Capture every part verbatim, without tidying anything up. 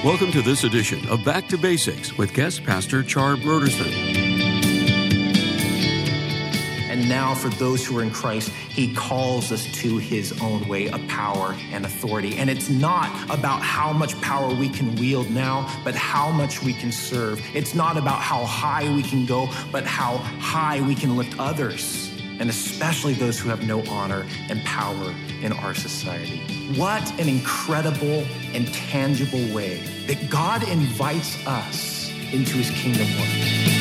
Welcome to this edition of Back to Basics with guest pastor Char Broderson. And now for those who are in Christ, he calls us to his own way of power and authority. And it's not about how much power we can wield now, but how much we can serve. It's not about how high we can go, but how high we can lift others, and especially those who have no honor and power in our society. What an incredible and tangible way that God invites us into his kingdom work.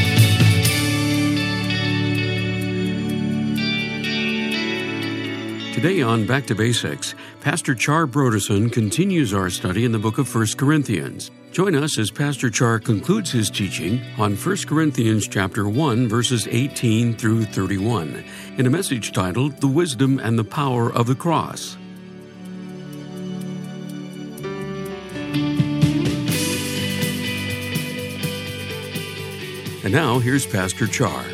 Today on Back to Basics, Pastor Char Broderson continues our study in the book of First Corinthians. Join us as Pastor Char concludes his teaching on First Corinthians chapter one, verses eighteen through thirty-one, in a message titled, The Wisdom and the Power of the Cross. And now, here's Pastor Char.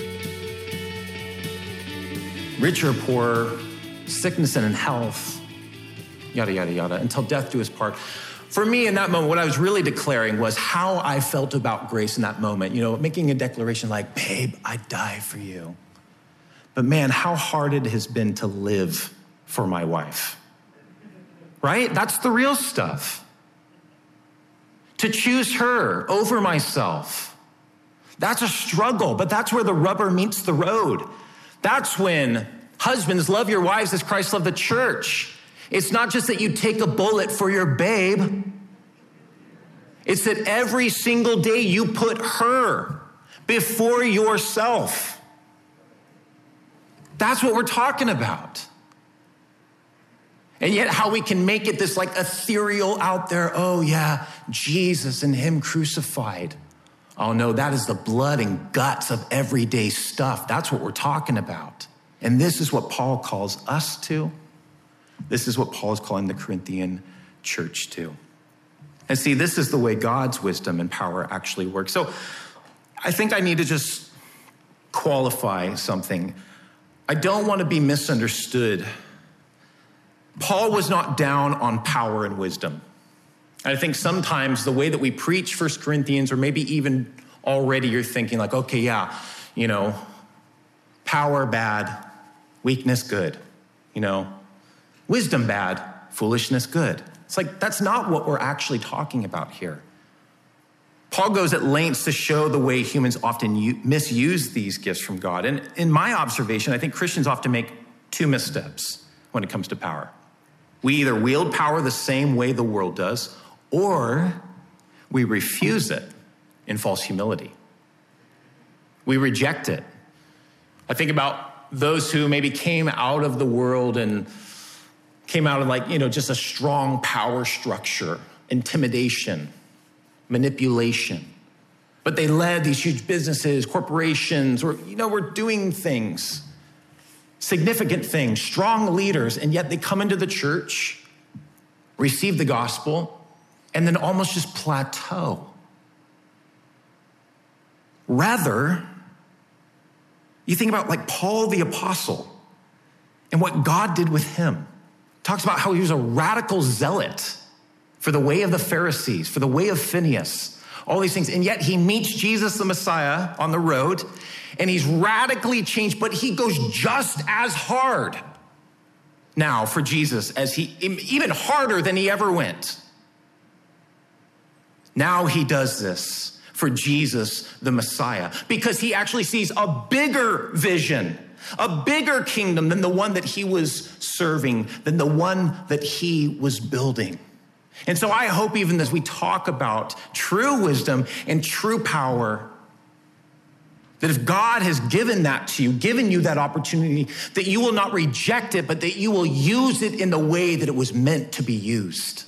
Rich or poor, sickness and in health, yada, yada, yada, until death do us part. For me, in that moment, what I was really declaring was how I felt about grace in that moment. You know, making a declaration like, babe, I'd die for you. But man, how hard it has been to live for my wife. Right? That's the real stuff. To choose her over myself. That's a struggle, but that's where the rubber meets the road. That's when husbands, love your wives as Christ loved the church. It's not just that you take a bullet for your babe. It's that every single day you put her before yourself. That's what we're talking about. And yet how we can make it this like ethereal out there. Oh yeah, Jesus and him crucified. Oh no, that is the blood and guts of everyday stuff. That's what we're talking about. And this is what Paul calls us to. This is what Paul is calling the Corinthian church to. And see, this is the way God's wisdom and power actually work. So I think I need to just qualify something. I don't want to be misunderstood. Paul was not down on power and wisdom. I think sometimes the way that we preach First Corinthians, or maybe even already you're thinking like, okay, yeah, you know, power bad, weakness good, you know, wisdom bad, foolishness good. It's like, that's not what we're actually talking about here. Paul goes at lengths to show the way humans often u- misuse these gifts from God. And in my observation, I think Christians often make two missteps when it comes to power. We either wield power the same way the world does, or we refuse it in false humility. We reject it. I think about those who maybe came out of the world and came out of like, you know, just a strong power structure, intimidation, manipulation. But they led these huge businesses, corporations, or, you know, were doing things, significant things, strong leaders, and yet they come into the church, receive the gospel, and then almost just plateau. Rather, you think about like Paul the apostle and what God did with him. Talks about how he was a radical zealot for the way of the Pharisees, for the way of Phineas, all these things. And yet he meets Jesus the Messiah on the road and he's radically changed, but he goes just as hard now for Jesus as he, even harder than he ever went. Now he does this for Jesus, the Messiah, because he actually sees a bigger vision, a bigger kingdom than the one that he was serving, than the one that he was building. And so I hope even as we talk about true wisdom and true power, that if God has given that to you, given you that opportunity, that you will not reject it, but that you will use it in the way that it was meant to be used.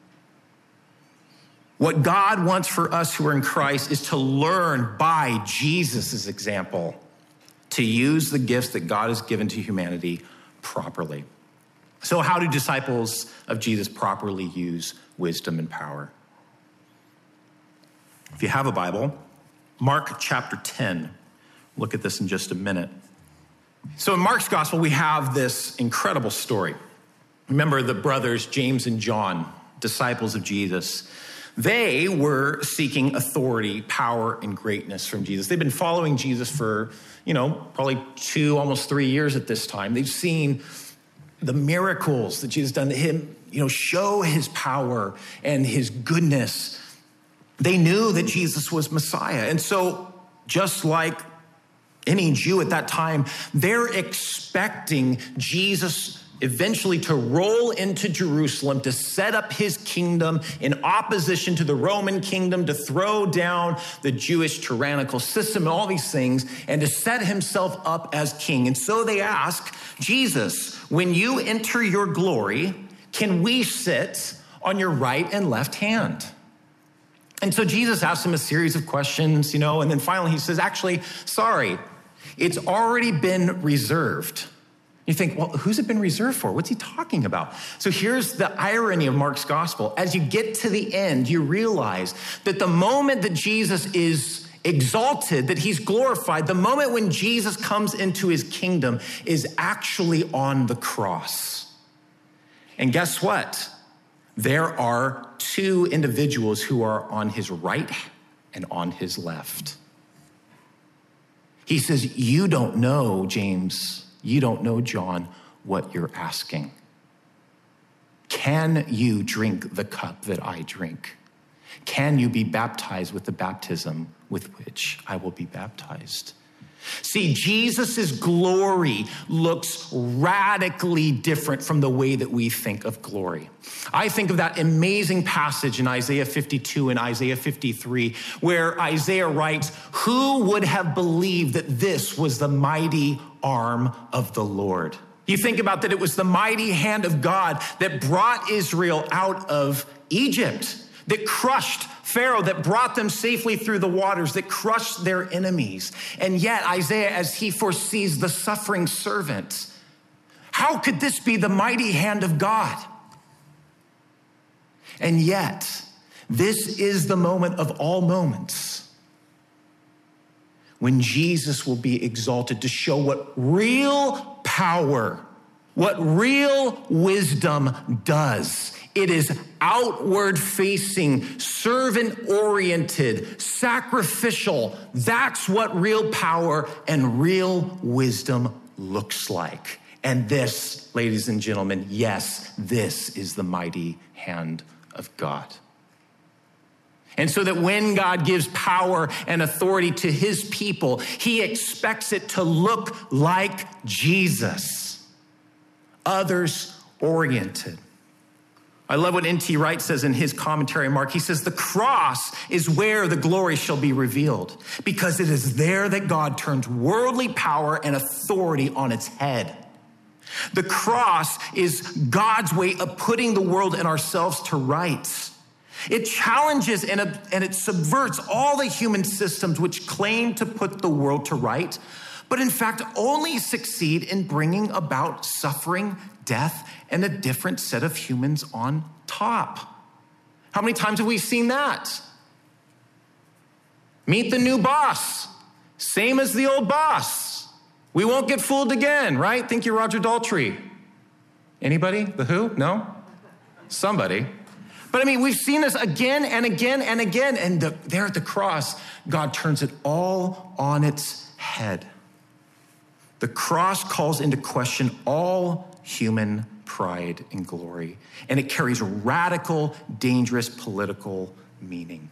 What God wants for us who are in Christ is to learn by Jesus' example to use the gifts that God has given to humanity properly. So how do disciples of Jesus properly use wisdom and power? If you have a Bible, Mark chapter ten. Look at this in just a minute. So in Mark's gospel, we have this incredible story. Remember the brothers, James and John, disciples of Jesus. They were seeking authority, power, and greatness from Jesus. They've been following Jesus for, you know, probably two, almost three years at this time. They've seen the miracles that Jesus done to him, you know, show his power and his goodness. They knew that Jesus was Messiah. And so just like any Jew at that time, they're expecting Jesus eventually to roll into Jerusalem to set up his kingdom in opposition to the Roman kingdom, to throw down the Jewish tyrannical system and all these things, and to set himself up as king. And so they ask, Jesus, when you enter your glory, can we sit on your right and left hand? And so Jesus asks him a series of questions, you know, and then finally he says, actually, sorry, it's already been reserved. You think, well, who's it been reserved for? What's he talking about? So here's the irony of Mark's gospel. As you get to the end, you realize that the moment that Jesus is exalted, that he's glorified, the moment when Jesus comes into his kingdom is actually on the cross. And guess what? There are two individuals who are on his right and on his left. He says, you don't know, James, you don't know, John, what you're asking. Can you drink the cup that I drink? Can you be baptized with the baptism with which I will be baptized? See, Jesus' glory looks radically different from the way that we think of glory. I think of that amazing passage in Isaiah fifty-two and Isaiah fifty-three, where Isaiah writes, who would have believed that this was the mighty arm of the Lord? You think about that it was the mighty hand of God that brought Israel out of Egypt, that crushed Pharaoh, that brought them safely through the waters, that crushed their enemies. And yet Isaiah, as he foresees the suffering servant, how could this be the mighty hand of God? And yet, this is the moment of all moments when Jesus will be exalted to show what real power, what real wisdom does. It is outward facing, servant oriented, sacrificial. That's what real power and real wisdom looks like. And this, ladies and gentlemen, yes, this is the mighty hand of God. And so that when God gives power and authority to his people, he expects it to look like Jesus, others oriented. I love what N T Wright says in his commentary on Mark. He says, the cross is where the glory shall be revealed, because it is there that God turns worldly power and authority on its head. The cross is God's way of putting the world and ourselves to rights. It challenges and, and it subverts all the human systems which claim to put the world to right, but in fact only succeed in bringing about suffering, death, and a different set of humans on top. How many times have we seen that? Meet the new boss. Same as the old boss. We won't get fooled again, right? Think you're Roger Daltrey. Anybody? The Who? No? Somebody. But I mean, we've seen this again and again and again. And the, there at the cross, God turns it all on its head. The cross calls into question all human pride and glory, and it carries radical, dangerous political meaning.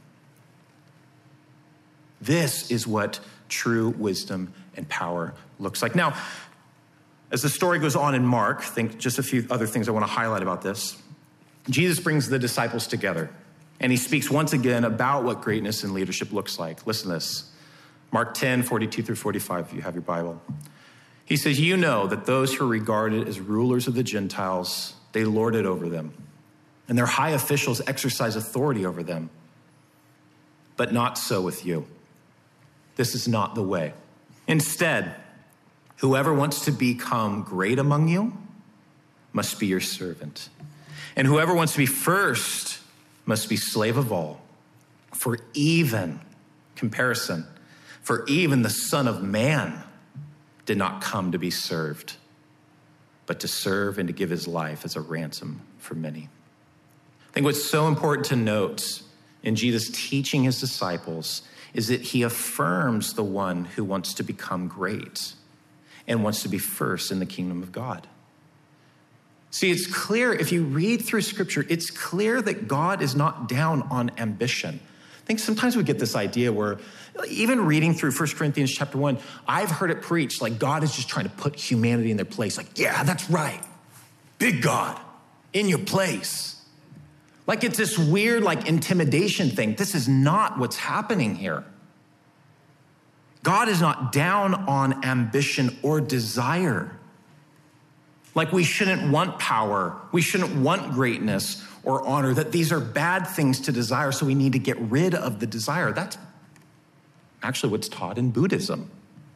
This is what true wisdom and power looks like. Now, as the story goes on in Mark, think just a few other things I want to highlight about this. Jesus brings the disciples together, and he speaks once again about what greatness and leadership looks like. Listen to this. Mark ten, forty-two through forty-five, if you have your Bible. He says, you know that those who are regarded as rulers of the Gentiles, they lord it over them, and their high officials exercise authority over them. But not so with you. This is not the way. Instead, whoever wants to become great among you must be your servant. And whoever wants to be first must be slave of all. For even, comparison, for even the Son of Man did not come to be served, but to serve and to give his life as a ransom for many. I think what's so important to note in Jesus teaching his disciples is that he affirms the one who wants to become great and wants to be first in the kingdom of God. See, it's clear, if you read through scripture, it's clear that God is not down on ambition. I think sometimes we get this idea where, even reading through First Corinthians chapter one, I've heard it preached like God is just trying to put humanity in their place. Like, yeah, that's right. Big God, in your place. Like it's this weird like intimidation thing. This is not what's happening here. God is not down on ambition or desire. Like we shouldn't want power. We shouldn't want greatness or honor, that these are bad things to desire, so we need to get rid of the desire. That's actually what's taught in Buddhism.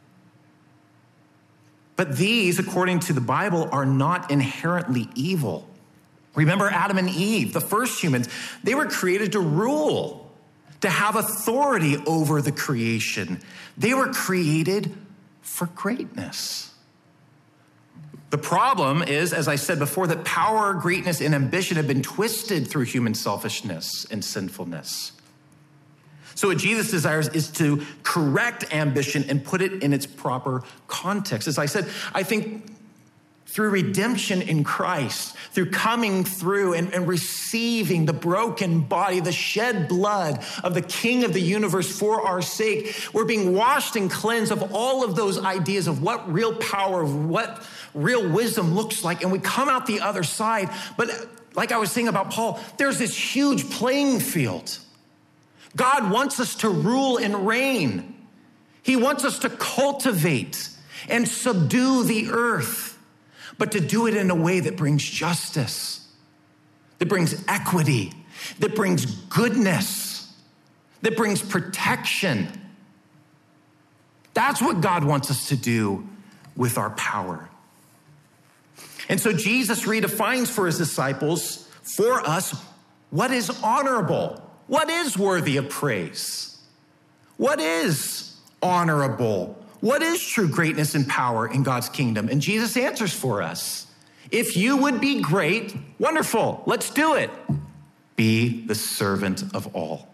But these, according to the Bible, are not inherently evil. Remember Adam and Eve, the first humans, they were created to rule, to have authority over the creation. They were created for greatness. The problem is, as I said before, that power, greatness, and ambition have been twisted through human selfishness and sinfulness. So what Jesus desires is to correct ambition and put it in its proper context. As I said, I think through redemption in Christ, through coming through and, and receiving the broken body, the shed blood of the King of the universe for our sake, we're being washed and cleansed of all of those ideas of what real power, of what real wisdom looks like. And we come out the other side. But like I was saying about Paul, there's this huge playing field. God wants us to rule and reign. He wants us to cultivate and subdue the earth, but to do it in a way that brings justice, that brings equity, that brings goodness, that brings protection. That's what God wants us to do with our power. And so Jesus redefines for his disciples, for us, what is honorable, what is worthy of praise, what is honorable, what is true greatness and power in God's kingdom? And Jesus answers for us. If you would be great, wonderful, let's do it. Be the servant of all.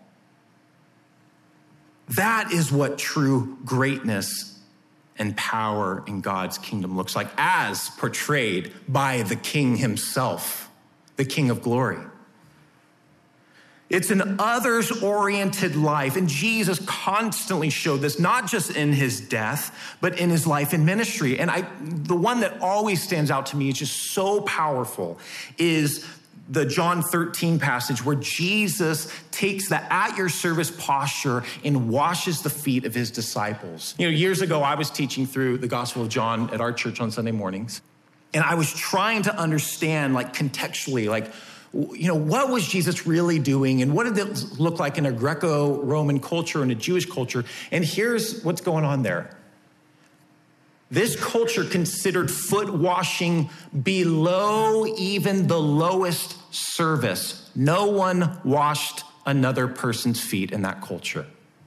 That is what true greatness and power in God's kingdom looks like, as portrayed by the King himself, the King of glory. It's an others-oriented life, and Jesus constantly showed this, not just in his death, but in his life and ministry. And I, the one that always stands out to me, is just so powerful, is the John thirteen passage where Jesus takes the at your service posture and washes the feet of his disciples. You know, years ago, I was teaching through the Gospel of John at our church on Sunday mornings, and I was trying to understand, like contextually, like, you know, what was Jesus really doing, and what did it look like in a Greco-Roman culture and a Jewish culture? And here's what's going on there. This culture considered foot washing below even the lowest service. No one washed another person's feet in that culture.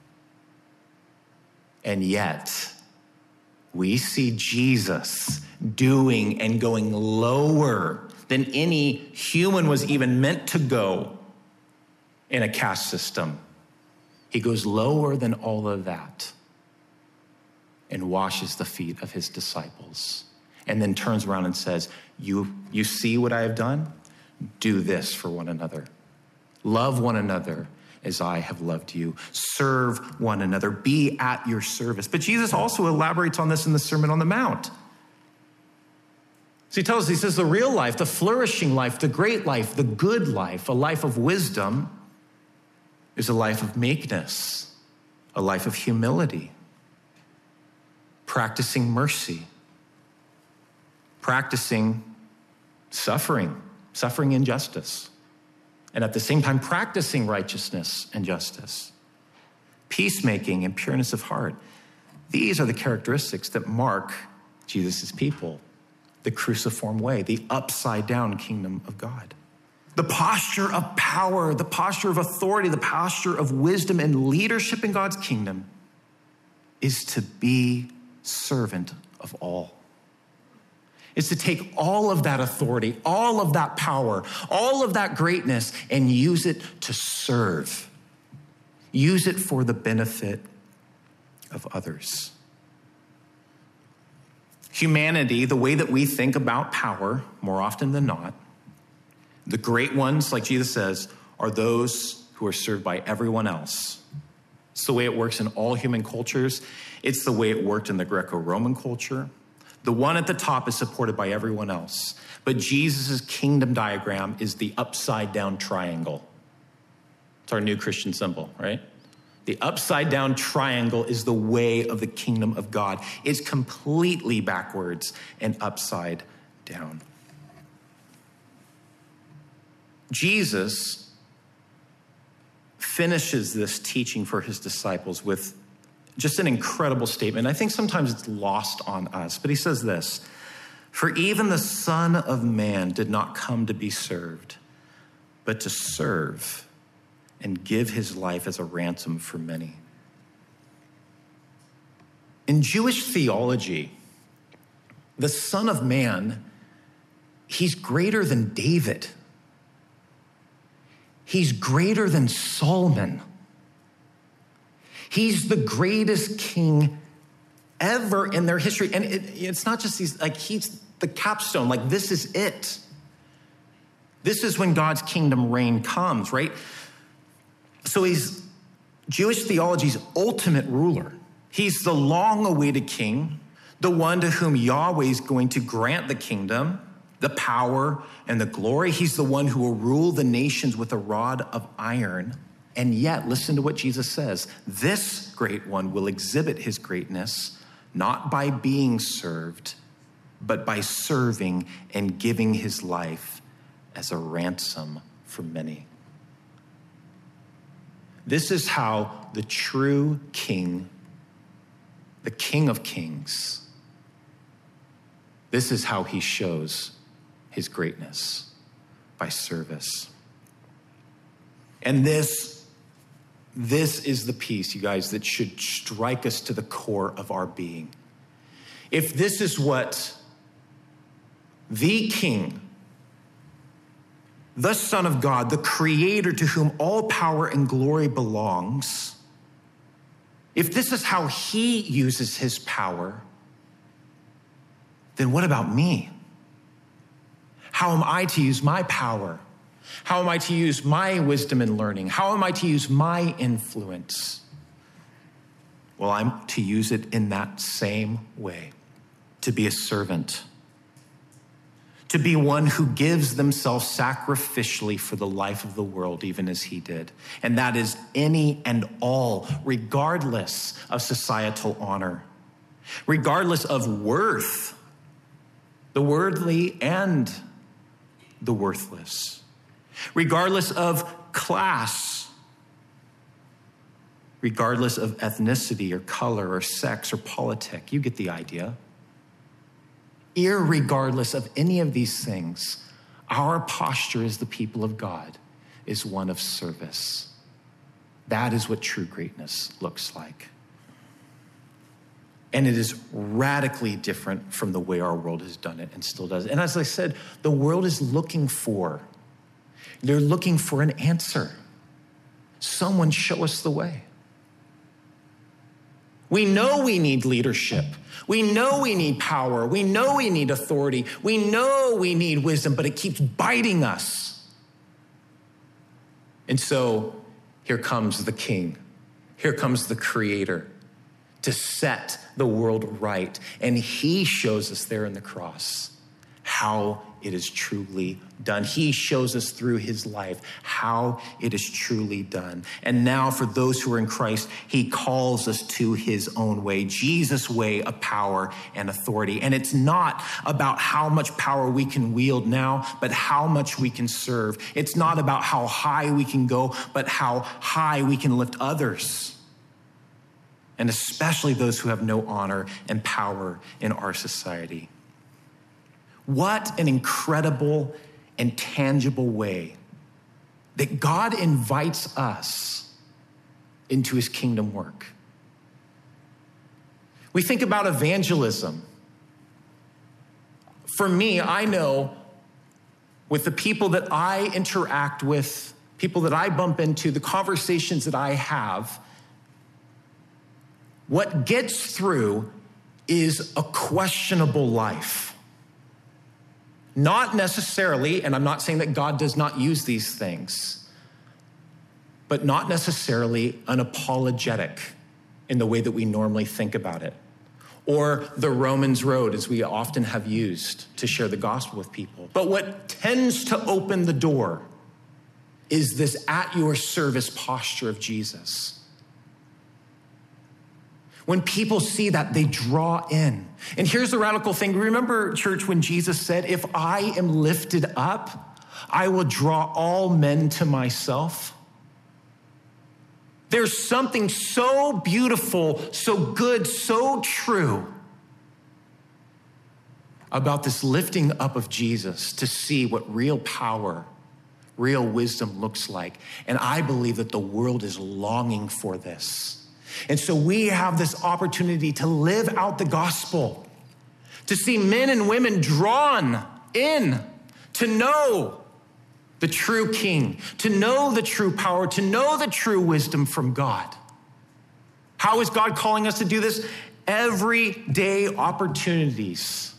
And yet, we see Jesus doing and going lower than any human was even meant to go in a caste system. He goes lower than all of that and washes the feet of his disciples, and then turns around and says, you, you see what I have done? Do this for one another. Love one another as I have loved you. Serve one another. Be at your service. But Jesus also elaborates on this in the Sermon on the Mount. So he tells us, he says, the real life, the flourishing life, the great life, the good life, a life of wisdom is a life of meekness, a life of humility, practicing mercy, practicing suffering, suffering injustice, and at the same time practicing righteousness and justice, peacemaking and pureness of heart. These are the characteristics that mark Jesus' people, the cruciform way, the upside down kingdom of God. The posture of power, the posture of authority, the posture of wisdom and leadership in God's kingdom is to be servant of all. It's to take all of that authority, all of that power, all of that greatness, and use it to serve Use it for the benefit of others. Humanity, the way that we think about power, more often than not, the great ones, like Jesus says, are those who are served by everyone else. It's the way it works in all human cultures. It's the way it worked in the Greco-Roman culture. The one at the top is supported by everyone else. But Jesus' kingdom diagram is the upside down triangle. It's our new Christian symbol, right? The upside down triangle is the way of the kingdom of God. It's completely backwards and upside down. Jesus finishes this teaching for his disciples with just an incredible statement. I think sometimes it's lost on us, but he says this: "For even the Son of Man did not come to be served, but to serve and give his life as a ransom for many." In Jewish theology, the Son of Man, he's greater than David. He's greater than Solomon. He's the greatest king ever in their history. And it, it's not just these, like, he's the capstone. Like, this is it. This is when God's kingdom reign comes, right? So he's Jewish theology's ultimate ruler. He's the long-awaited king, the one to whom Yahweh is going to grant the kingdom, the power, and the glory. He's the one who will rule the nations with a rod of iron. And yet, listen to what Jesus says. This great one will exhibit his greatness, not by being served, but by serving and giving his life as a ransom for many. This is how the true king, the King of Kings, this is how he shows his greatness, by service. And this, this is the piece, you guys, that should strike us to the core of our being. If this is what the King, the Son of God, the Creator to whom all power and glory belongs, if this is how he uses his power, then what about me? How am I to use my power? How am I to use my wisdom and learning? How am I to use my influence? Well, I'm to use it in that same way, to be a servant, to be one who gives themselves sacrificially for the life of the world, even as he did. And that is any and all, regardless of societal honor, regardless of worth, the worldly and the worthless, regardless of class, regardless of ethnicity or color or sex or politic. You get the idea. Irregardless of any of these things, our posture as the people of God is one of service. That is what true greatness looks like. And it is radically different from the way our world has done it and still does. And as I said, the world is looking for, they're looking for an answer. Someone show us the way. We know we need leadership. We know we need power. We know we need authority. We know we need wisdom, but it keeps biting us. And so here comes the King. Here comes the Creator to set the world right. And he shows us there in the cross how it is truly done. He shows us through his life how it is truly done. And now for those who are in Christ, he calls us to his own way, Jesus' way of power and authority. And it's not about how much power we can wield now, but how much we can serve. It's not about how high we can go, but how high we can lift others. And especially those who have no honor and power in our society. What an incredible and tangible way that God invites us into his kingdom work. We think about evangelism. For me, I know with the people that I interact with people that I bump into, the conversations that I have, what gets through is a questionable life. Not necessarily, and I'm not saying that God does not use these things, but not necessarily an apologetic in the way that we normally think about it. Or the Romans road, as we often have used to share the gospel with people. But what tends to open the door is this at your service posture of Jesus. When people see that, they draw in. And here's the radical thing. Remember, church, when Jesus said, if I am lifted up, I will draw all men to myself. There's something so beautiful, so good, so true about this lifting up of Jesus to see what real power, real wisdom looks like. And I believe that the world is longing for this. And so we have this opportunity to live out the gospel, to see men and women drawn in, to know the true King, to know the true power, to know the true wisdom from God. How is God calling us to do this? Everyday opportunities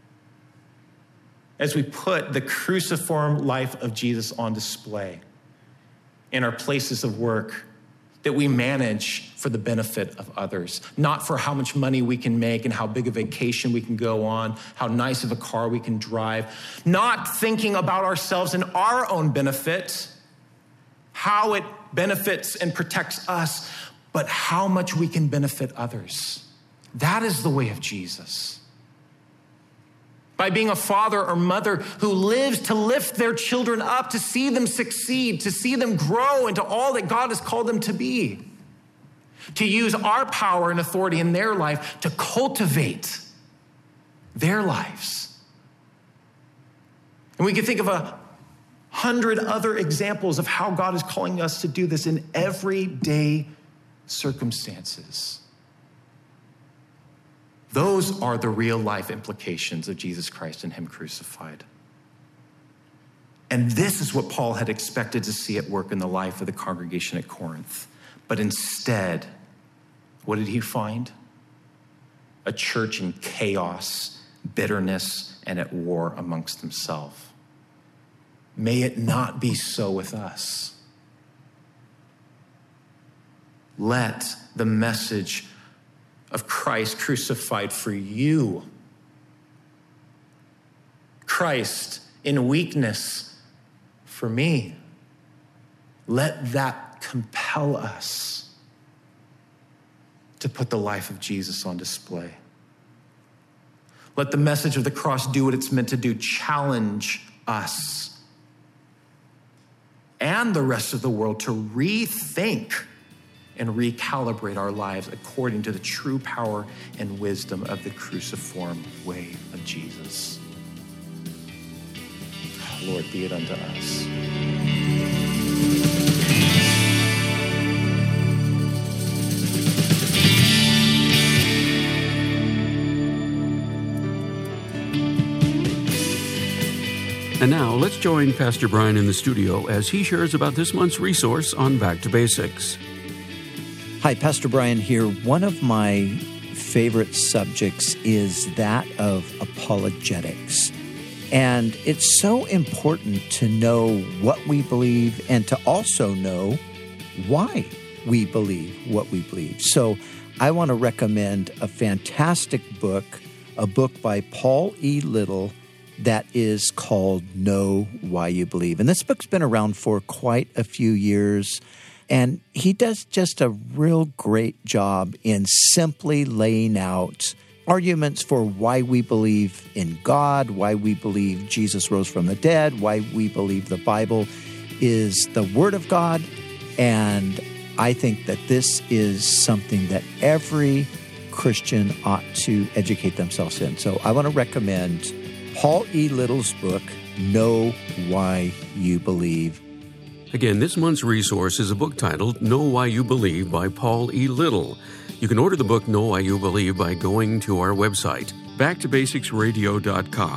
as we put the cruciform life of Jesus on display in our places of work, that we manage for the benefit of others, not for how much money we can make and how big a vacation we can go on, how nice of a car we can drive, not thinking about ourselves and our own benefit, how it benefits and protects us, but how much we can benefit others. That is the way of Jesus. By being a father or mother who lives to lift their children up, to see them succeed, to see them grow into all that God has called them to be. To use our power and authority in their life to cultivate their lives. And we can think of a hundred other examples of how God is calling us to do this in everyday circumstances. Those are the real life implications of Jesus Christ and him crucified. And this is what Paul had expected to see at work in the life of the congregation at Corinth. But instead, what did he find? A church in chaos, bitterness, and at war amongst themselves. May it not be so with us. Let the message of Christ crucified for you, Christ in weakness for me, let that compel us to put the life of Jesus on display. Let the message of the cross do what it's meant to do, challenge us and the rest of the world to rethink and recalibrate our lives according to the true power and wisdom of the cruciform way of Jesus. Lord, be it unto us. And now let's join Pastor Brian in the studio as he shares about this month's resource on Back to Basics. Hi, Pastor Brian here. One of my favorite subjects is that of apologetics. And it's so important to know what we believe and to also know why we believe what we believe. So I want to recommend a fantastic book, a book by Paul E. Little that is called Know Why You Believe. And this book's been around for quite a few years. And he does just a real great job in simply laying out arguments for why we believe in God, why we believe Jesus rose from the dead, why we believe the Bible is the Word of God. And I think that this is something that every Christian ought to educate themselves in. So I want to recommend Paul E. Little's book, Know Why You Believe. Again, this month's resource is a book titled Know Why You Believe by Paul E. Little. You can order the book Know Why You Believe by going to our website, back to basics radio dot com.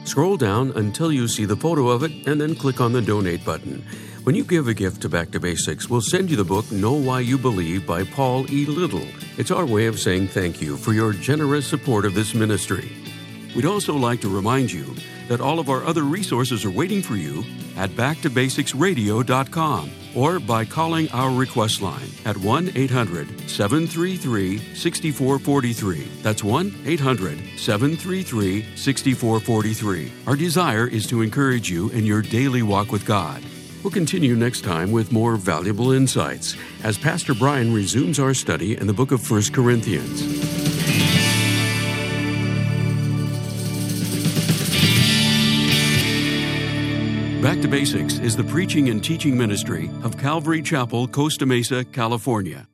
Scroll down until you see the photo of it and then click on the Donate button. When you give a gift to Back to Basics, we'll send you the book Know Why You Believe by Paul E. Little. It's our way of saying thank you for your generous support of this ministry. We'd also like to remind you that all of our other resources are waiting for you at back to basics radio dot com or by calling our request line at one eight hundred seven three three six four four three. That's one eight hundred seven three three six four four three. Our desire is to encourage you in your daily walk with God. We'll continue next time with more valuable insights as Pastor Brian resumes our study in the book of First Corinthians. Back to Basics is the preaching and teaching ministry of Calvary Chapel, Costa Mesa, California.